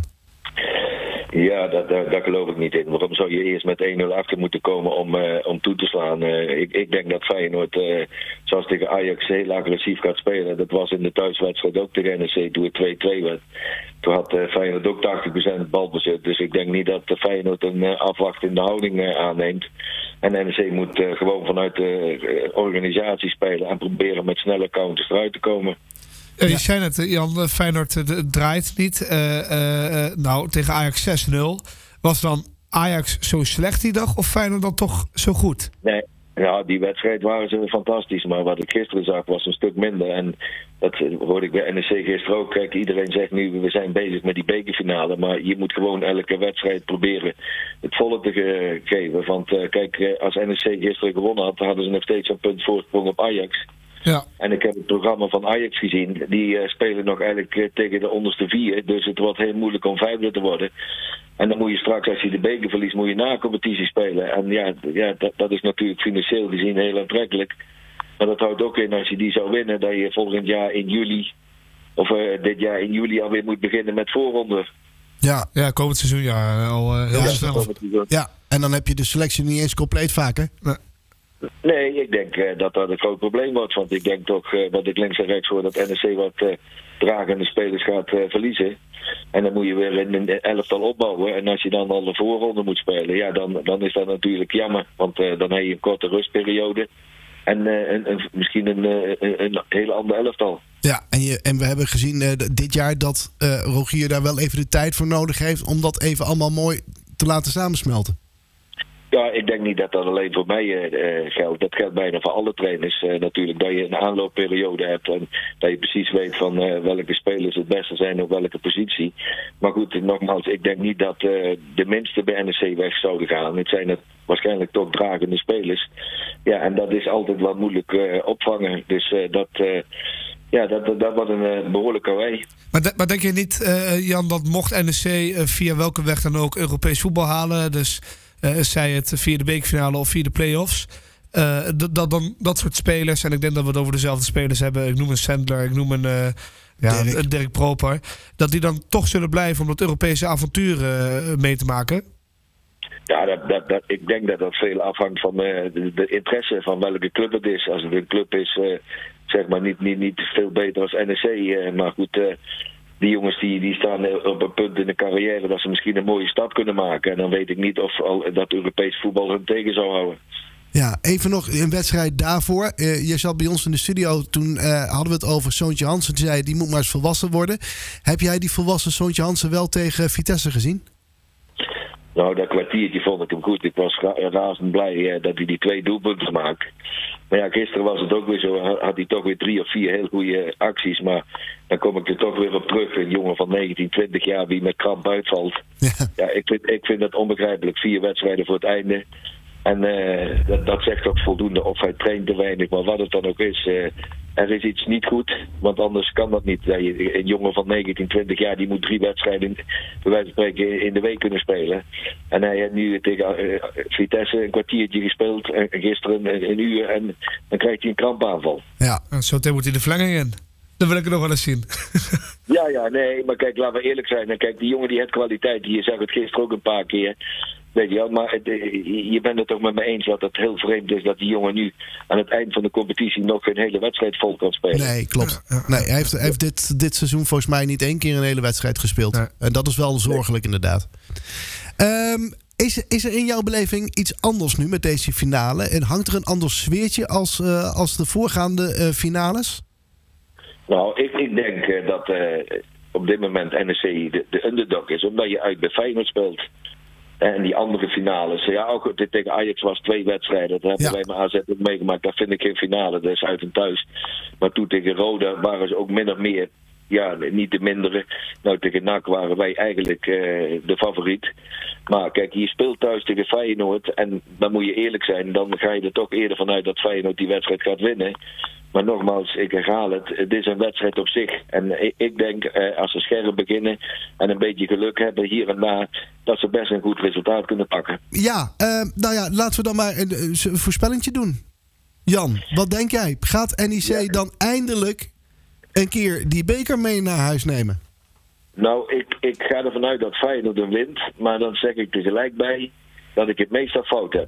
Ja, dat, dat, dat geloof ik niet in. Waarom zou je eerst met één nul achter moeten komen om, uh, om toe te slaan? Uh, ik, ik denk dat Feyenoord, uh, zoals tegen Ajax, heel agressief gaat spelen. Dat was in de thuiswedstrijd ook tegen N E C toen het twee twee werd. Toen had uh, Feyenoord ook tachtig procent balbezit. Dus ik denk niet dat uh, Feyenoord een uh, afwachtende houding uh, aanneemt. En N E C moet uh, gewoon vanuit de uh, organisatie spelen en proberen met snelle counters eruit te komen. Ja, je zei net, Jan, Feyenoord uh, draait niet. Uh, uh, uh, nou, tegen Ajax zes nul. Was dan Ajax zo slecht die dag of Feyenoord dan toch zo goed? Nee, ja, die wedstrijd waren ze fantastisch. Maar wat ik gisteren zag was een stuk minder. En dat hoorde ik bij N E C gisteren ook. Kijk, iedereen zegt nu, we zijn bezig met die bekerfinale. Maar je moet gewoon elke wedstrijd proberen het volle te ge- geven. Want uh, kijk, als N E C gisteren gewonnen had, hadden ze nog steeds een punt voorsprong op Ajax. Ja. En ik heb het programma van Ajax gezien. Die uh, spelen nog eigenlijk uh, tegen de onderste vier. Dus het wordt heel moeilijk om vijfde te worden. En dan moet je straks, als je de beker verliest, moet je na competitie spelen. En ja, ja dat, dat is natuurlijk financieel gezien heel aantrekkelijk. Maar dat houdt ook in, als je die zou winnen, dat je volgend jaar in juli, of uh, dit jaar in juli alweer moet beginnen met voorronden. Ja, Ja, komend seizoen ja, al uh, heel Ja, snel. ja, en dan heb je de selectie niet eens compleet vaak, hè? Nee. Nee, ik denk uh, dat dat een groot probleem wordt. Want ik denk toch, uh, wat ik links en rechts hoor, dat N E C wat uh, dragende spelers gaat uh, verliezen. En dan moet je weer in een elftal opbouwen. En als je dan al de voorronde moet spelen, ja, dan, dan is dat natuurlijk jammer. Want uh, dan heb je een korte rustperiode. En uh, een, een, misschien een, uh, een, een hele ander elftal. Ja, en, je, en we hebben gezien uh, dit jaar dat uh, Rogier daar wel even de tijd voor nodig heeft om dat even allemaal mooi te laten samensmelten. Ja, ik denk niet dat dat alleen voor mij uh, geldt. Dat geldt bijna voor alle trainers uh, natuurlijk. Dat je een aanloopperiode hebt en dat je precies weet van uh, welke spelers het beste zijn op welke positie. Maar goed, nogmaals, ik denk niet dat uh, de minste bij N E C weg zouden gaan. Het zijn het waarschijnlijk toch dragende spelers. Ja, en dat is altijd wat moeilijk uh, opvangen. Dus uh, dat... Uh, Ja, dat, dat, dat was een uh, behoorlijke wij. Maar, de, maar denk je niet, uh, Jan, dat mocht N E C uh, via welke weg dan ook Europees voetbal halen, dus uh, zij het via de bekerfinale of via de play-offs, uh, dat, dat dan dat soort spelers, en ik denk dat we het over dezelfde spelers hebben, ik noem een Sandler, ik noem een uh, ja, Dirk. Dirk Proper, dat die dan toch zullen blijven om dat Europese avontuur uh, mee te maken? Ja, dat, dat, dat, ik denk dat dat veel afhangt van uh, de, de interesse van welke club het is. Als het een club is, uh, zeg maar niet, niet, niet veel beter als N E C. Uh, maar goed, uh, die jongens die, die staan op een punt in de carrière dat ze misschien een mooie stap kunnen maken. En dan weet ik niet of al dat Europees voetbal hun tegen zou houden. Ja, even nog een wedstrijd daarvoor. Uh, je zat bij ons in de studio, toen uh, hadden we het over Soontje Hansen. Die zei, die moet maar eens volwassen worden. Heb jij die volwassen Soontje Hansen wel tegen Vitesse gezien? Nou, dat kwartiertje vond ik hem goed. Ik was ra- razend blij uh, dat hij die twee doelpunten maakt. Maar ja, gisteren was het ook weer zo. Had hij toch weer drie of vier heel goede acties. Maar dan kom ik er toch weer op terug. Een jongen van negentien, twintig jaar die met kramp uitvalt. Ja, ja ik, vind, ik vind dat onbegrijpelijk. Vier wedstrijden voor het einde. En uh, dat, dat zegt ook voldoende of hij traint te weinig. Maar wat het dan ook is, uh, er is iets niet goed. Want anders kan dat niet. Een jongen van negentien, twintig jaar die moet drie wedstrijden bij wijze van spreken in de week kunnen spelen. En hij heeft nu tegen uh, Vitesse een kwartiertje gespeeld. En gisteren een, een uur. En dan krijgt hij een krampaanval. Ja, en zo meteen moet hij de verlenging in. Dan wil ik het nog wel eens zien. ja, ja, nee. Maar kijk, laten we eerlijk zijn. En kijk, die jongen die heeft kwaliteit. Je zag het gisteren ook een paar keer. Weet je wel, maar het, je bent het toch met me eens dat het heel vreemd is dat die jongen nu aan het eind van de competitie nog een hele wedstrijd vol kan spelen. Nee, klopt. Nee, hij heeft, hij heeft dit, dit seizoen volgens mij niet één keer een hele wedstrijd gespeeld. Nee. En dat is wel zorgelijk inderdaad. Um, is, is er in jouw beleving iets anders nu met deze finale? En hangt er een ander sfeertje als, uh, als de voorgaande uh, finales? Nou, ik, ik denk uh, dat uh, op dit moment N E C de, de underdog is, omdat je uit bij Feyenoord speelt. En die andere finales. Ja, ook tegen Ajax was twee wedstrijden. Dat hebben ja. wij met A Z ook meegemaakt. Dat vind ik geen finale. Dat is uit en thuis. Maar toen tegen Roda waren ze ook min of meer. Ja, niet de mindere. Nou, tegen N A C waren wij eigenlijk uh, de favoriet. Maar kijk, je speelt thuis tegen Feyenoord. En dan moet je eerlijk zijn. Dan ga je er toch eerder vanuit dat Feyenoord die wedstrijd gaat winnen. Maar nogmaals, ik herhaal het. Het is een wedstrijd op zich. En ik denk, eh, als ze scherp beginnen en een beetje geluk hebben hier en daar, dat ze best een goed resultaat kunnen pakken. Ja, uh, nou ja, laten we dan maar een, een voorspellingje doen. Jan, wat denk jij? Gaat N E C ja. dan eindelijk een keer die beker mee naar huis nemen? Nou, ik, ik ga ervan uit dat Feyenoord hem wint. Maar dan zeg ik tegelijk bij dat ik het meestal fout heb.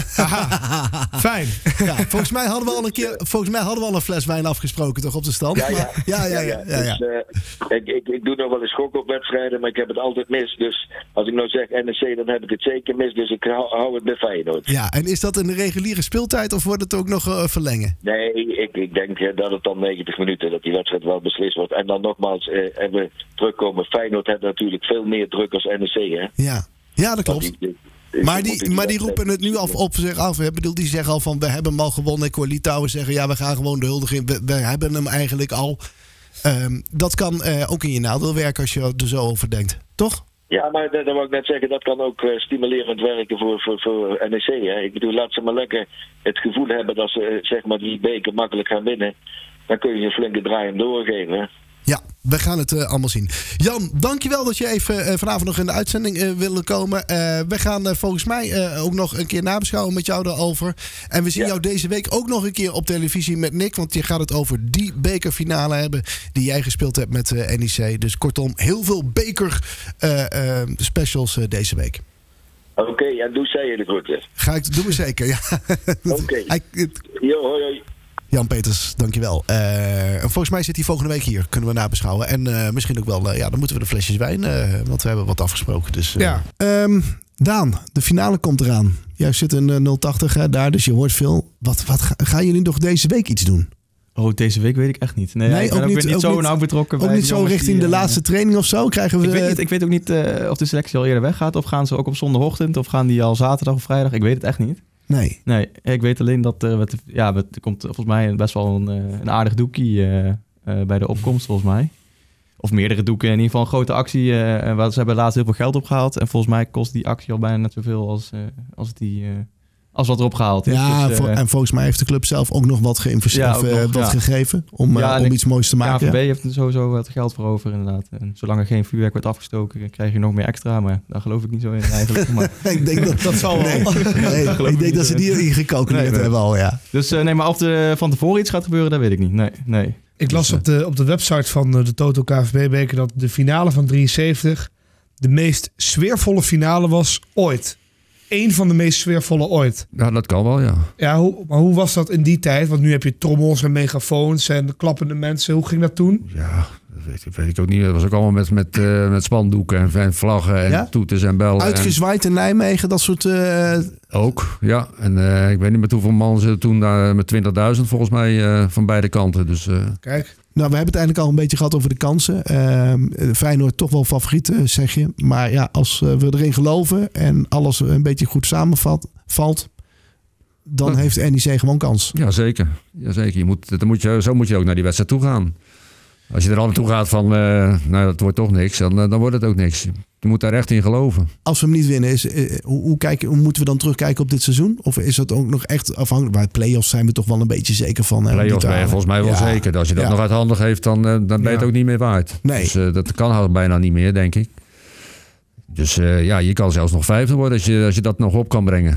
Fijn. Ja, volgens mij hadden we al een keer, volgens mij hadden we al een fles wijn afgesproken, toch, op de stand? Ja, ja. Maar, ja, ja, ja, ja, ja, ja. Dus, uh, ik, ik, ik doe nog wel eens gok op wedstrijden, maar ik heb het altijd mis. Dus als ik nou zeg N E C, dan heb ik het zeker mis. Dus ik hou, hou het bij Feyenoord. Ja, en is dat een reguliere speeltijd of wordt het ook nog uh, verlengen? Nee, ik, ik denk uh, dat het dan negentig minuten, dat die wedstrijd wel beslist wordt. En dan nogmaals, uh, en we terugkomen. Feyenoord heeft natuurlijk veel meer druk als N E C, hè? Ja, ja dat klopt. Die, Maar die, maar die roepen het nu al op zich af. Ik bedoel, die zeggen al van, we hebben hem al gewonnen. Ik hoor Litouwen zeggen, ja, we gaan gewoon de huldiging. We, we hebben hem eigenlijk al. Um, dat kan uh, ook in je nadeel werken als je er zo over denkt. Toch? Ja, maar dat, dat wil ik net zeggen. Dat kan ook uh, stimulerend werken voor, voor, voor N E C. Hè? Ik bedoel, laat ze maar lekker het gevoel hebben dat ze uh, zeg maar die beker makkelijk gaan winnen. Dan kun je een flinke draai hem doorgeven. Ja, we gaan het uh, allemaal zien. Jan, dankjewel dat je even uh, vanavond nog in de uitzending uh, wilde komen. Uh, we gaan uh, volgens mij uh, ook nog een keer nabeschouwen met jou daarover. En we zien ja. jou deze week ook nog een keer op televisie met Nick. Want je gaat het over die bekerfinale hebben die jij gespeeld hebt met uh, N E C. Dus kortom, heel veel beker uh, uh, specials uh, deze week. Oké, okay, en doe zij je de groeten. Ga ik, doen we zeker, ja. Oké. Okay. Jo, hoi, hoi. Jan Peters, dankjewel. Uh, volgens mij zit hij volgende week hier. Kunnen we nabeschouwen. En uh, misschien ook wel, uh, ja, dan moeten we de flesjes wijn. Uh, want we hebben wat afgesproken. Dus, uh. ja. Um, Daan, de finale komt eraan. Jij zit in uh, nul tachtig hè, daar, dus je hoort veel. Wat, wat ga, gaan jullie nog deze week iets doen? Oh, deze week weet ik echt niet. Nee, nee ik ben ook, ook niet, niet zo nauw betrokken. Ook bij niet zo richting die, de uh, laatste training of zo? Krijgen we... ik, weet niet, ik weet ook niet uh, of de selectie al eerder weggaat. Of gaan ze ook op zondagochtend? Of gaan die al zaterdag of vrijdag? Ik weet het echt niet. Nee. Nee, ik weet alleen dat er, uh, ja, er komt volgens mij best wel een, een aardig doekie uh, uh, bij de opkomst, volgens mij. Of meerdere doeken, in ieder geval een grote actie. Uh, waar ze hebben laatst heel veel geld opgehaald. En volgens mij kost die actie al bijna net zoveel als, uh, als, die, uh, als wat erop gehaald is. Ja, dus, uh, en volgens mij heeft de club zelf ook nog wat geïnvesteerd, ja, uh, wat ja. gegeven om, ja, uh, om iets moois te maken. K V B heeft er sowieso wat geld voor over, inderdaad. En zolang er geen vuurwerk wordt afgestoken, krijg je nog meer extra. Maar daar geloof ik niet zo in eigenlijk. Maar... ik denk dat dat zal wel. Nee, nee, ik, ik denk dat ze die ingecalculeerd nee, hebben al, ja. Dus uh, nee, maar of er van tevoren iets gaat gebeuren, dat weet ik niet. Nee, nee. Ik las op de, op de website van de Toto K V B-beker dat de finale van drieënzeventig de meest sfeervolle finale was ooit. Eén van de meest sfeervolle ooit. Ja, dat kan wel, ja. Ja, hoe, maar hoe was dat in die tijd? Want nu heb je trommels en megafoons en klappende mensen. Hoe ging dat toen? Ja, weet, weet ik ook niet. Dat was ook allemaal met, met, uh, met spandoeken en, en vlaggen en Ja? toeters en bellen. Uitgezwaaid in Nijmegen, dat soort... Uh... Ook, ja. En uh, ik weet niet met hoeveel man ze toen uh, met twintigduizend volgens mij uh, van beide kanten. Dus, uh... Kijk. Nou, we hebben het eigenlijk al een beetje gehad over de kansen. Uh, Feyenoord toch wel favoriet, uh, zeg je. Maar ja, als uh, we erin geloven en alles een beetje goed samenvalt, valt, dan ja. heeft N E C gewoon kans. Ja, zeker. Ja, zeker. Je moet, dan moet je, zo moet je ook naar die wedstrijd toe gaan. Als je er al naartoe gaat van, uh, nou, dat wordt toch niks, dan, dan wordt het ook niks. Je moet daar echt in geloven. Als we hem niet winnen, is, uh, hoe, hoe, kijken, hoe moeten we dan terugkijken op dit seizoen? Of is dat ook nog echt afhankelijk? Bij play-offs zijn we toch wel een beetje zeker van. Uh, Play-offs ben je volgens mij wel ja. zeker. Als je dat ja. nog uit handen geeft, dan, uh, dan ben je het Ja. ook niet meer waard. Nee. Dus uh, dat kan bijna niet meer, denk ik. Dus uh, ja, je kan zelfs nog vijfde worden als je, als je dat nog op kan brengen.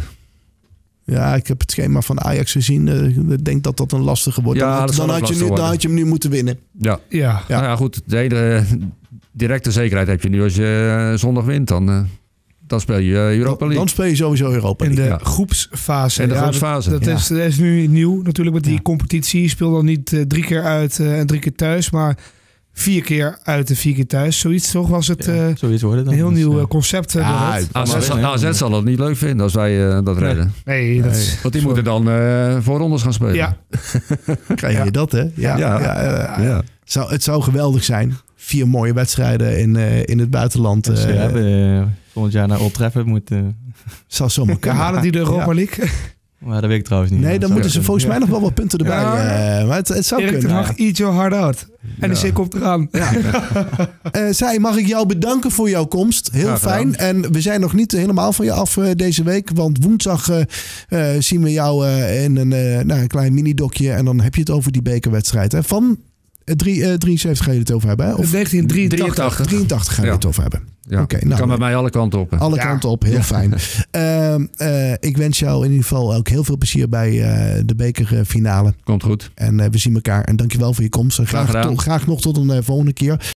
Ja, ik heb het schema van Ajax gezien. Uh, ik denk dat dat een lastige wordt. Ja, dan dat zal dan, ook had je nu, lastig dan had je hem nu moeten winnen. Ja. Ja. Ja. Nou ja, goed. De hele directe zekerheid heb je nu als je uh, zondag wint. Dan, uh, dan speel je uh, Europa Dan, League. dan speel je sowieso Europa In League. de Ja. groepsfase. In de Ja, groepsfase, Dat, dat, ja. is, dat is nu nieuw natuurlijk met die Ja. competitie. Je speelt dan niet uh, drie keer uit uh, en drie keer thuis. Maar vier keer uit en vier keer thuis. Zoiets toch was het uh, Ja, zoiets worden dan. een heel Dus, nieuw uh, uh, concept. Uh, Ja, door het. A Z, maar zal- winnen, A Z zal het niet leuk vinden als wij uh, dat redden. Nee, dat is... Want die moeten dan uh, voor rondes gaan spelen. Ja, Krijg je Ja. dat, hè? Ja, ja. Ja. ja, Ja. Zou, het zou geweldig zijn. Vier mooie wedstrijden in, uh, in het buitenland. dus, Uh, we hebben uh, volgend jaar naar Old Trafford moeten. zou zomaar ja, kunnen. halen die de Europa Ja. League? Maar dat weet ik trouwens niet. Nee, Ja, dan dat moeten ze zou volgens mij kunnen. nog wel wat punten erbij. Ja. Uh, maar het, het zou Erik ten kunnen. Hag, eat your heart out. En de Ja. C komt eraan. Ja. Uh, Zij, mag ik jou bedanken voor jouw komst. Heel Graag gedaan. fijn. En we zijn nog niet helemaal van je af uh, deze week. Want woensdag uh, uh, zien we jou uh, in een, uh, nou, een klein mini-dokje. En dan heb je het over die bekerwedstrijd. Hè? Van uh, drie, uh, drieënzeventig ga je het over hebben. Hè? Of negentien drieëntachtig. drieëntachtig ga je Ja. het over hebben. Ja. Oké, nou, kan bij mij alle kanten op. hè. alle Ja. kanten op, heel Ja. fijn. Uh, uh, ik wens jou in ieder geval ook heel veel plezier bij uh, de bekerfinale. Komt goed. En uh, we zien elkaar. En dankjewel voor je komst. En Graag graag, gedaan. to- graag nog tot een uh, volgende keer.